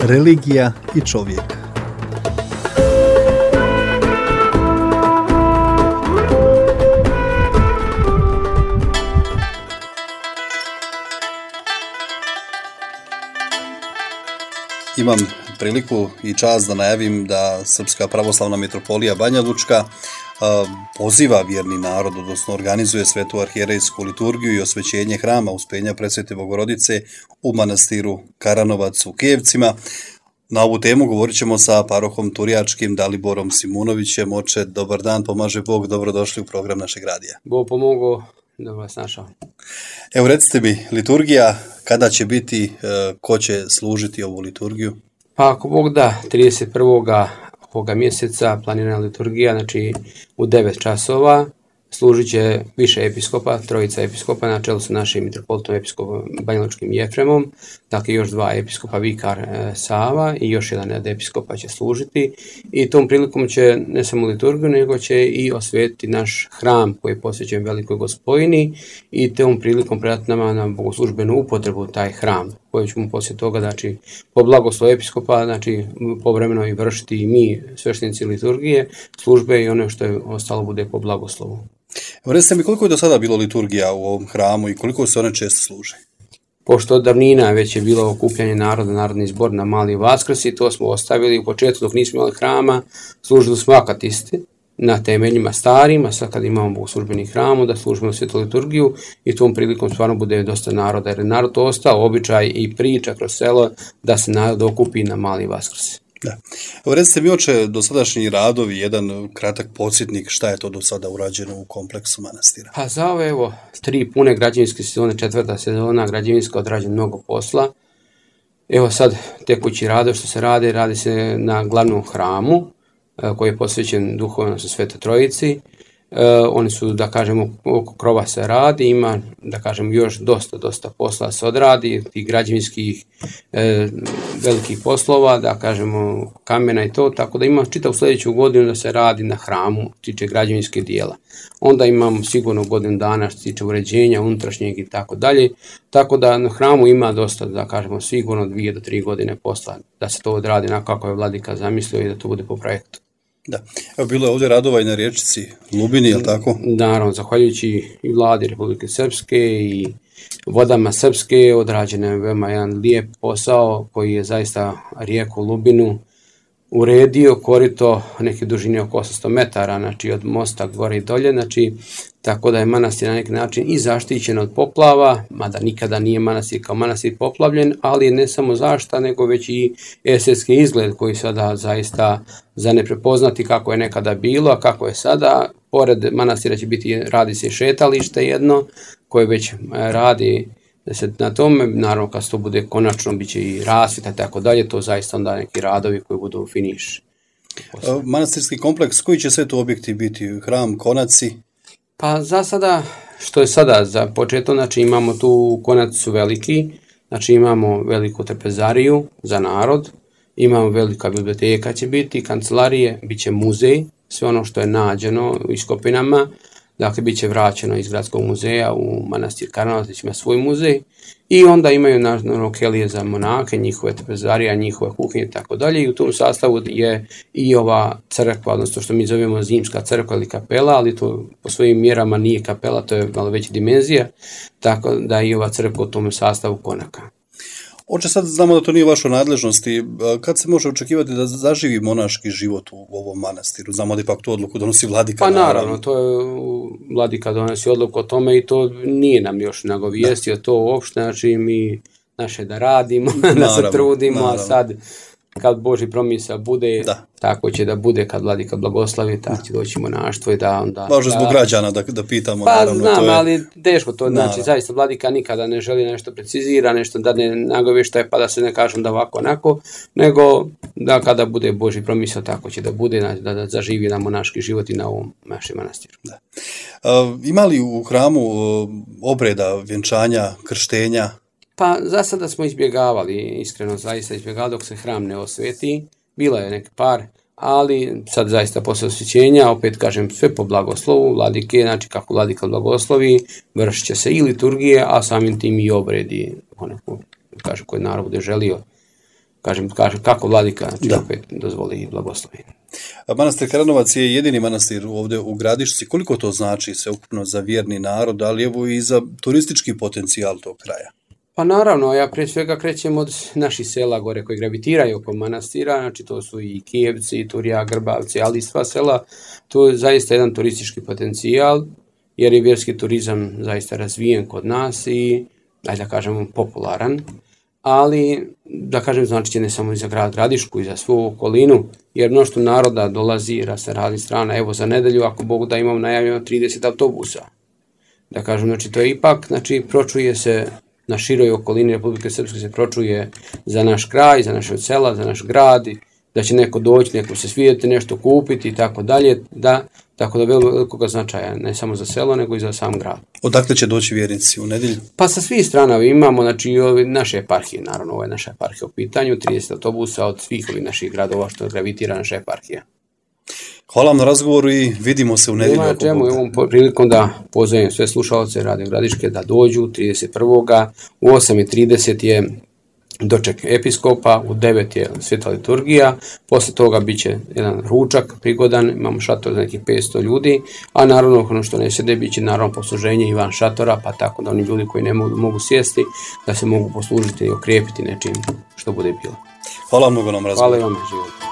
religija i čovjek. Imam priliku i čast da najavim da Srpska pravoslavna mitropolija Banja Lučka poziva vjerni narod, odnosno organizuje svetu arhijerejsku liturgiju i osvećenje hrama Uspenja Presvete Bogorodice u manastiru Karanovac u Kijevcima. Na ovu temu govorit ćemo sa parohom Turjačkim Daliborom Simunovićem. Oče, dobar dan, pomaže Bog, dobrodošli u program našeg radija. Bog pomogao, dobro vas našao. Evo recite mi, liturgija, kada će biti, ko će služiti ovu liturgiju? Pa ako Bog da, 31. ovoga mjeseca planirana liturgija, znači u 9 časova, služit će više episkopa, trojica episkopa, na čelu sa našim mitropolitom episkopom Banjalučkim Jefremom, dakle još 2 episkopa, vikar Sava i još jedan od episkopa će služiti i tom prilikom će ne samo liturgiju, nego će i osvetiti naš hram koji je posvećen Velikoj Gospojini i tom prilikom predati nama na bogoslužbenu upotrebu taj hram, koji ćemo poslije toga, znači, po blagoslovu episkopa, znači, povremeno i vršiti i mi, sveštenici liturgije, službe i ono što je ostalo bude po blagoslovu. Recite mi, koliko je do sada bilo liturgija u ovom hramu i koliko se one često služe? Pošto od davnina već je bilo okupljanje naroda, narodni zbor na Mali Vaskrs i to smo ostavili u početku dok nismo imali hrama, služili smo akatisti na temeljima starima, sad kad imamo bogoslužbeni hram, da služimo svetu liturgiju i tom prilikom stvarno bude dosta naroda, jer je narod ostao običaj i priča kroz selo da se narod okupi na Mali Vaskrs. Da. Evo recite mi, oče, dosadašnji radovi, jedan kratak podsjetnik šta je to do sada urađeno u kompleksu manastira? Pa za ove 3 pune građevinske sezone, 4. sezona građevinska odrađen mnogo posla. Evo sad tekući radovi što se radi se na glavnom hramu koji je posvećen duhovno sa Svete Trojici. Oni su, da kažemo, oko krova se radi, ima, da kažemo, još dosta posla se odradi, tih građevinskih velikih poslova, da kažemo, kamena i to, tako da imam čitavu sljedeću godinu da se radi na hramu, što tiče građevinskih dijela. Onda imamo sigurno godinu dana što se tiče uređenja unutrašnjeg i tako dalje, tako da na hramu ima dosta, da kažemo, sigurno 2 do 3 godine posla da se to odradi na kako je vladika zamislio i da to bude po projektu. Da, evo bilo je ovdje radova i na rječici Lubini, je li tako? Naravno, zahvaljujući i vladi Republike Srpske i vodama Srpske odrađen je veoma jedan lijep posao koji je zaista rijeku Lubinu uredio, korito neke dužine oko 800 metara, znači od mosta gore i dolje, znači tako da je manastir na neki način i zaštićen od poplava, mada nikada nije manastir kao manastir poplavljen, ali ne samo zaštita, nego već i estetski izgled koji sada zaista za ne prepoznati kako je nekada bilo, a kako je sada. Pored manastira će radi se i šetalište jedno koje već radi se na tome, naravno kad to bude konačno bit će i rasvjeta i tako dalje, to zaista onda neki radovi koji budu finiš. Manastirski kompleks, koji će sve tu objekti biti? Hram, konaci? Pa za sada, što je sada za početak, znači imamo tu konaci su veliki, znači imamo veliku trpezariju za narod, imamo velika biblioteka će biti, kancelarije, bit će muzej, sve ono što je nađeno u iskopinama, dakle bit će vraćeno iz gradskog muzeja u manastir Karanovac, će ima svoj muzej i onda imaju naravno kelije za monake, njihove trpezarije, njihove kuhinje i tako dalje i u tom sastavu je i ova crkva, odnosno što mi zovemo zimska crkva ili kapela, ali to po svojim mjerama nije kapela, to je malo veća dimenzija, tako da i ova crkva u tom sastavu konaka. Oče, sad znamo da to nije u vašoj nadležnosti. Kad se može očekivati da zaživi monaški život u ovom manastiru? Znamo da ipak tu odluku donosi vladika. Pa naravno, to je vladika donosi odluku o tome i to nije nam još nagovijestio to uopšte, znači mi naše da radimo, da se trudimo, naravno. A sad kad Božji promisao bude, tako će da bude kad vladika blagoslovi, tako će doći monaštvo i da onda... Važno zbog građana da pitamo, pa, naravno. Pa znam, to je... ali teško to, znači zaista vladika nikada ne želi nešto precizira, nešto da ne nagovještaje pa da se ne kažem da ovako onako, nego da kada bude Božji promisao, tako će da bude, znači, da zaživi na monaški život i na ovom našem manastiru. Da. Ima li u hramu obreda, vjenčanja, krštenja? Pa za sada smo izbjegavali, iskreno zaista izbjegavali dok se hram ne osveti. Bilo je neki par, ali sad zaista posle osvećenja, opet kažem sve po blagoslovu vladike, znači kako vladika blagoslovi, vršit će se i liturgije, a samim tim i obredi, onako, kažem, koji narod bude želio. kažem kako vladika, znači opet dozvoli i blagoslovi. Manastir Karanovac je jedini manastir ovdje u Gradišci. Koliko to znači sveukupno za vjerni narod, ali evo i za turistički potencijal tog kraja? Pa naravno, ja prije svega krećem od naših sela gore koji gravitiraju oko manastira, znači to su i Kijevci, Turja, Grbavci, ali i sva sela, to je zaista jedan turistički potencijal, jer je vjerski turizam zaista razvijen kod nas i, da kažemo, popularan, ali, da kažem, znači će ne samo i za grad Gradišku i za svu okolinu, jer mnoštvo naroda dolazi sa raznih strana, evo za nedelju, ako Bog da imamo najavljeno 30 autobusa. Da kažem, znači to je ipak, znači pročuje se na široj okolini Republike Srpske se pročuje za naš kraj, za naše sela, za naš grad, da će neko doći, neko se svidjeti, nešto kupiti i tako dalje, tako da velikog značaja, ne samo za selo, nego i za sam grad. Odakle će doći vjernici u nedjelju? Pa sa svih strana imamo, znači naše eparhije, naravno ovo je naša eparhija u pitanju, 30 autobusa od svih ovih naših gradova što gravitira naša eparhija. Hvala vam na razgovoru i vidimo se u nedjelju. Ima čemu, ovom prilikom da pozovem sve slušalce Radio Gradiške da dođu 31. u 8:30 je doček episkopa, u 9 je sveta liturgija, posle toga bit će jedan ručak prigodan, imamo šator za nekih 500 ljudi, a naravno ono što ne sjede bit će naravno posluženje i van šatora, pa tako da oni ljudi koji ne mogu sjesti, da se mogu poslužiti i okrijepiti nečim što bude bilo. Hvala mnogo nam razgovoru. Hvala vam, život.